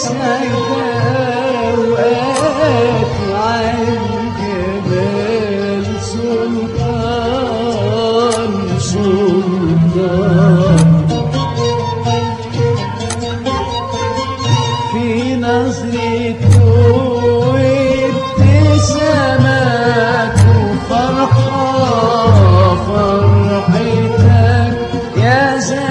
أسعد أوقات عالجمال سلطان في نظرته وابتسامات وفرحة فرحتك يا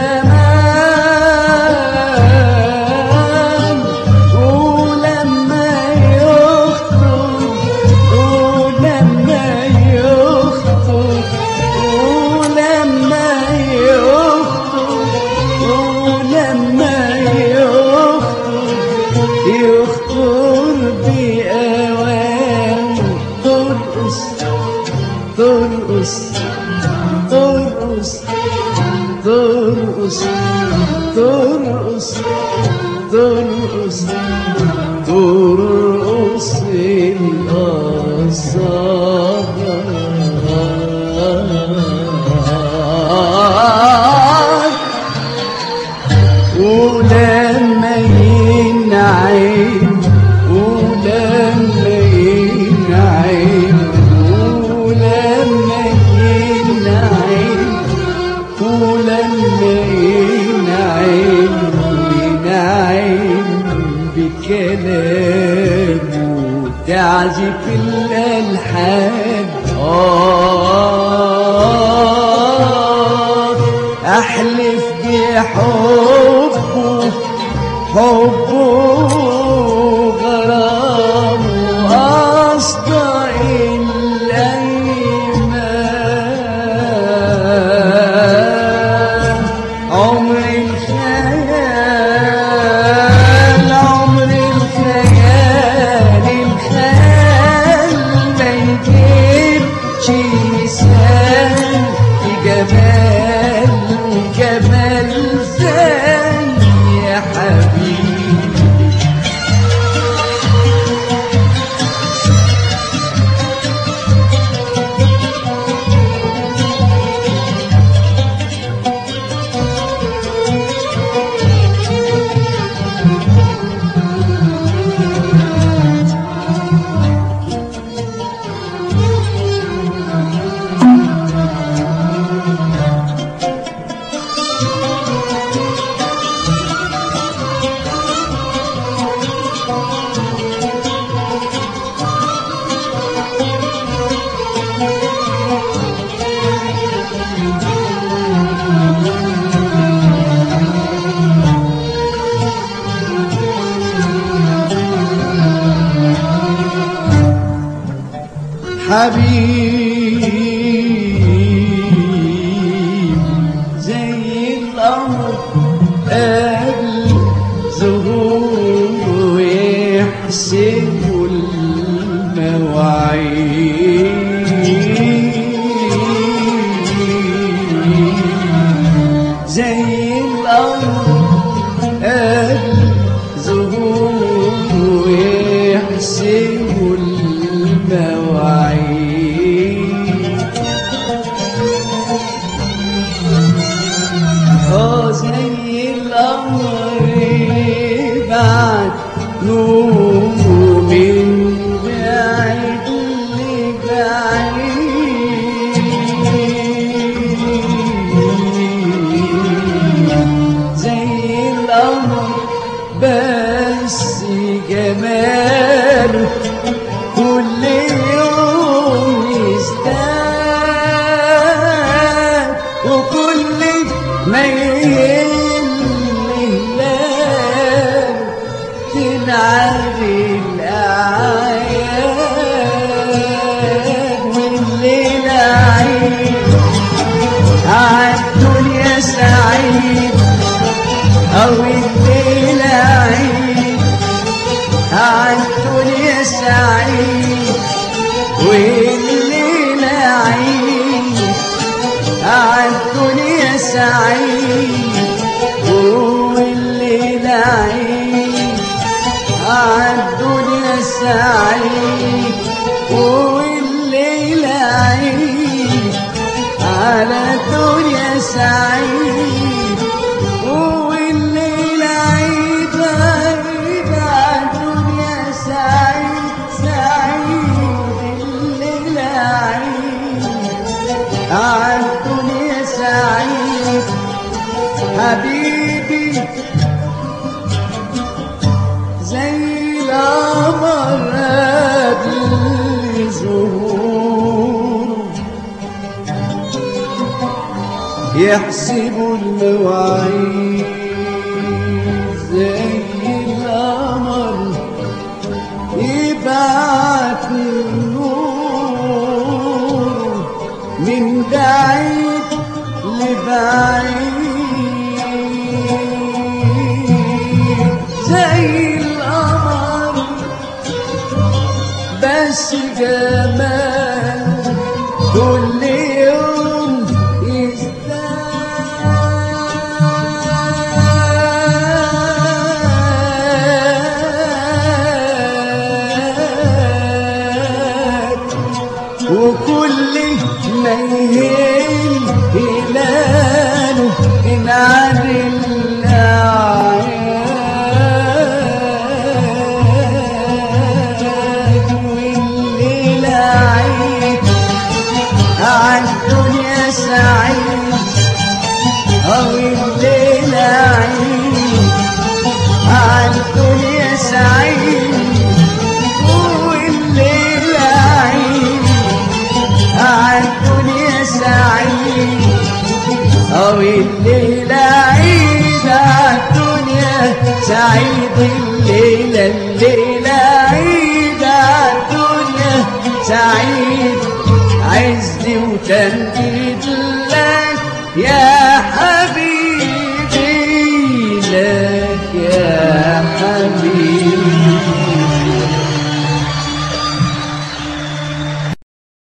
زمان ولما يخطب ولما يخطب ولما يخطب ولما يخطر بأوان ترقص ترقص ترقص ترقص ترقص ترقص ترقص الأصابع ولما ينعم ولما ينعم ولما ينعم ولما ينعم ينعم بكلامه تعزف الألحان أحلف بحبه حبه غرامه أصدع الأيمان عمر الخيال عمر الخيال الخيال ما يجيبش مثال في جمال جمال زي يا حبيبي حبيب زي القمر قبل ظهوره ويحسبوا المواعيد زي القمر قبل ظهوره ويحسبوا المواعيد زي القمر بعد نوره من بعيد لبعيد زي القمر بس جماله كل يوم يزداد وكل ما تنعاد الأعياد والليلة عيد عالدنيا سعيد أو الليلة عيد عالدنيا سعيد والليلة عيد عالدنيا سعيد والليلة عيد عالدنيا سعيد والليلة عيد على دنيا سعيد والليلة عيد عيد يحسبوا المواعيد زي القمر يبعت النور من بعيد لبعيد زي القمر بس جمال كل يوم يزداد وكل ما يهل هلاله ينعاد الأعياد والليلة عيد عالدنيا سعيد أو الليلة عيد عالدنيا سعيد والليلة عيد عالدنيا سعيد أو الليلة عيد عالدنيا سعيد الليلة عيد عالدنيا سعيد عز وتمجيد